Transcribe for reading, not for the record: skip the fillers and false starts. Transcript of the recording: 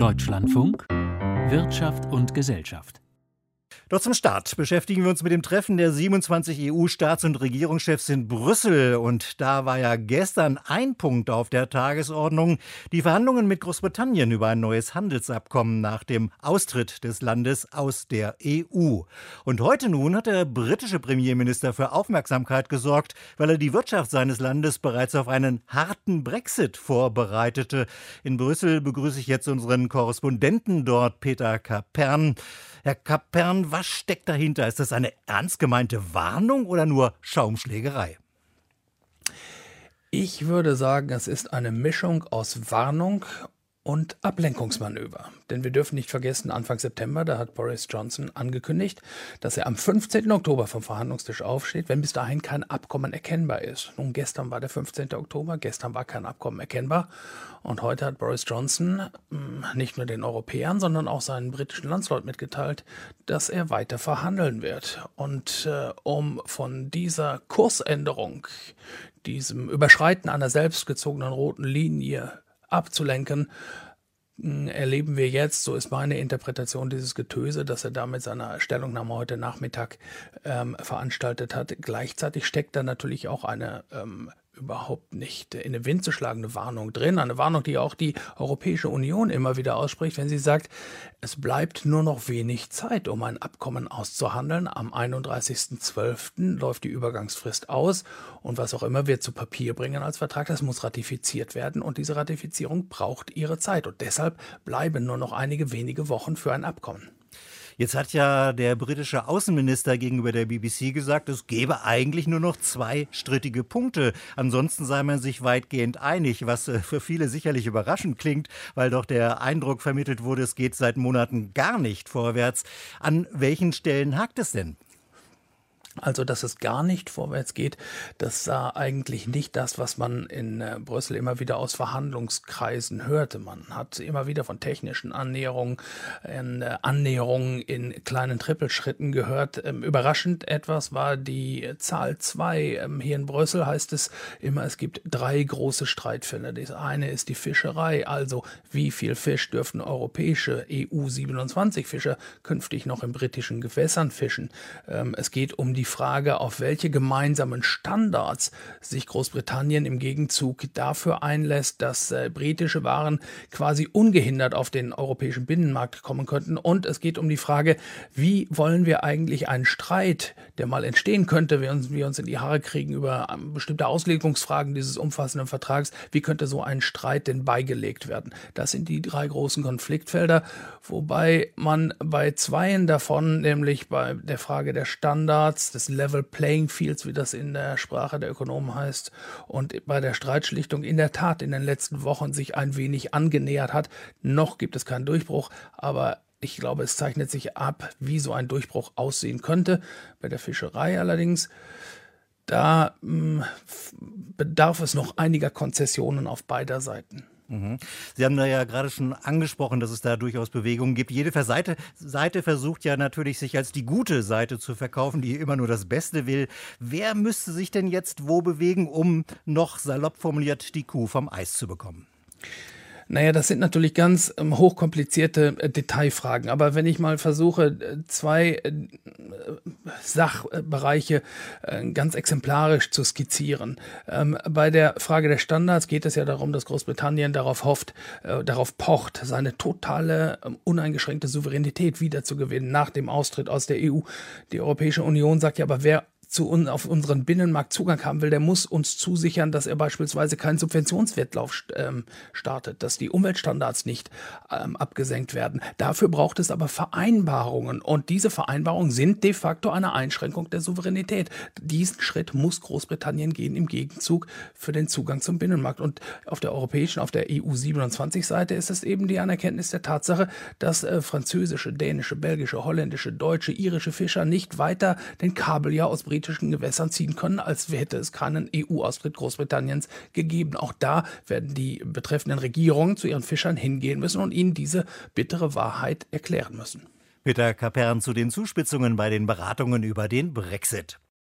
Deutschlandfunk Wirtschaft und Gesellschaft. Doch zum Start beschäftigen wir uns mit dem Treffen der 27 EU-Staats- und Regierungschefs in Brüssel. Und da war ja gestern ein Punkt auf der Tagesordnung: die Verhandlungen mit Großbritannien über ein neues Handelsabkommen nach dem Austritt des Landes aus der EU. Und heute nun hat der britische Premierminister für Aufmerksamkeit gesorgt, weil er die Wirtschaft seines Landes bereits auf einen harten Brexit vorbereitete. In Brüssel begrüße ich jetzt unseren Korrespondenten dort, Peter Kapern. Herr Kapern, was steckt dahinter? Ist das eine ernst gemeinte Warnung oder nur Schaumschlägerei? Ich würde sagen, es ist eine Mischung aus Warnung und Ablenkungsmanöver. Denn wir dürfen nicht vergessen, Anfang September, da hat Boris Johnson angekündigt, dass er am 15. Oktober vom Verhandlungstisch aufsteht, wenn bis dahin kein Abkommen erkennbar ist. Nun, gestern war der 15. Oktober, gestern war kein Abkommen erkennbar. Und heute hat Boris Johnson nicht nur den Europäern, sondern auch seinen britischen Landsleuten mitgeteilt, dass er weiter verhandeln wird. Und um von dieser Kursänderung, diesem Überschreiten einer selbstgezogenen roten Linie abzulenken, erleben wir jetzt, so ist meine Interpretation dieses Getöse, das er da mit seiner Stellungnahme heute Nachmittag veranstaltet hat. Gleichzeitig steckt da natürlich auch eine überhaupt nicht in den Wind zu schlagende Warnung drin. Eine Warnung, die auch die Europäische Union immer wieder ausspricht, wenn sie sagt, es bleibt nur noch wenig Zeit, um ein Abkommen auszuhandeln. Am 31.12. läuft die Übergangsfrist aus und was auch immer wir zu Papier bringen als Vertrag, das muss ratifiziert werden und diese Ratifizierung braucht ihre Zeit und deshalb bleiben nur noch einige wenige Wochen für ein Abkommen. Jetzt hat ja der britische Außenminister gegenüber der BBC gesagt, es gäbe eigentlich nur noch 2 strittige Punkte. Ansonsten sei man sich weitgehend einig, was für viele sicherlich überraschend klingt, weil doch der Eindruck vermittelt wurde, es geht seit Monaten gar nicht vorwärts. An welchen Stellen hakt es denn? Also, dass es gar nicht vorwärts geht, das war eigentlich nicht das, was man in Brüssel immer wieder aus Verhandlungskreisen hörte. Man hat immer wieder von technischen Annäherungen in kleinen Trippelschritten gehört. Überraschend etwas war die Zahl 2. Hier in Brüssel heißt es immer, es gibt 3 große Streitfälle. Das eine ist die Fischerei, also wie viel Fisch dürfen europäische EU-27-Fischer künftig noch in britischen Gewässern fischen. Es geht um die Frage, auf welche gemeinsamen Standards sich Großbritannien im Gegenzug dafür einlässt, dass britische Waren quasi ungehindert auf den europäischen Binnenmarkt kommen könnten. Und es geht um die Frage, wie wollen wir eigentlich einen Streit, der mal entstehen könnte, wenn wir uns in die Haare kriegen über bestimmte Auslegungsfragen dieses umfassenden Vertrags, wie könnte so ein Streit denn beigelegt werden? Das sind die 3 großen Konfliktfelder, wobei man bei 2 davon, nämlich bei der Frage der Standards, des Level Playing Fields, wie das in der Sprache der Ökonomen heißt, und bei der Streitschlichtung in der Tat in den letzten Wochen sich ein wenig angenähert hat. Noch gibt es keinen Durchbruch, aber ich glaube, es zeichnet sich ab, wie so ein Durchbruch aussehen könnte. Bei der Fischerei allerdings, da bedarf es noch einiger Konzessionen auf beider Seiten. Sie haben da ja gerade schon angesprochen, dass es da durchaus Bewegungen gibt. Jede Seite versucht ja natürlich, sich als die gute Seite zu verkaufen, die immer nur das Beste will. Wer müsste sich denn jetzt wo bewegen, um noch salopp formuliert die Kuh vom Eis zu bekommen? Naja, das sind natürlich ganz hochkomplizierte Detailfragen. Aber wenn ich mal versuche, 2 Sachbereiche ganz exemplarisch zu skizzieren. Bei der Frage der Standards geht es ja darum, dass Großbritannien darauf pocht, seine totale, uneingeschränkte Souveränität wiederzugewinnen nach dem Austritt aus der EU. Die Europäische Union sagt ja, aber wer auf unseren Binnenmarkt Zugang haben will, der muss uns zusichern, dass er beispielsweise keinen Subventionswettlauf startet, dass die Umweltstandards nicht abgesenkt werden. Dafür braucht es aber Vereinbarungen und diese Vereinbarungen sind de facto eine Einschränkung der Souveränität. Diesen Schritt muss Großbritannien gehen im Gegenzug für den Zugang zum Binnenmarkt. Und auf der europäischen, auf der EU-27-Seite ist es eben die Anerkenntnis der Tatsache, dass französische, dänische, belgische, holländische, deutsche, irische Fischer nicht weiter den Kabeljau aus britischen Gewässern ziehen können, als hätte es keinen EU-Austritt Großbritanniens gegeben. Auch da werden die betreffenden Regierungen zu ihren Fischern hingehen müssen und ihnen diese bittere Wahrheit erklären müssen. Peter Kapern zu den Zuspitzungen bei den Beratungen über den Brexit.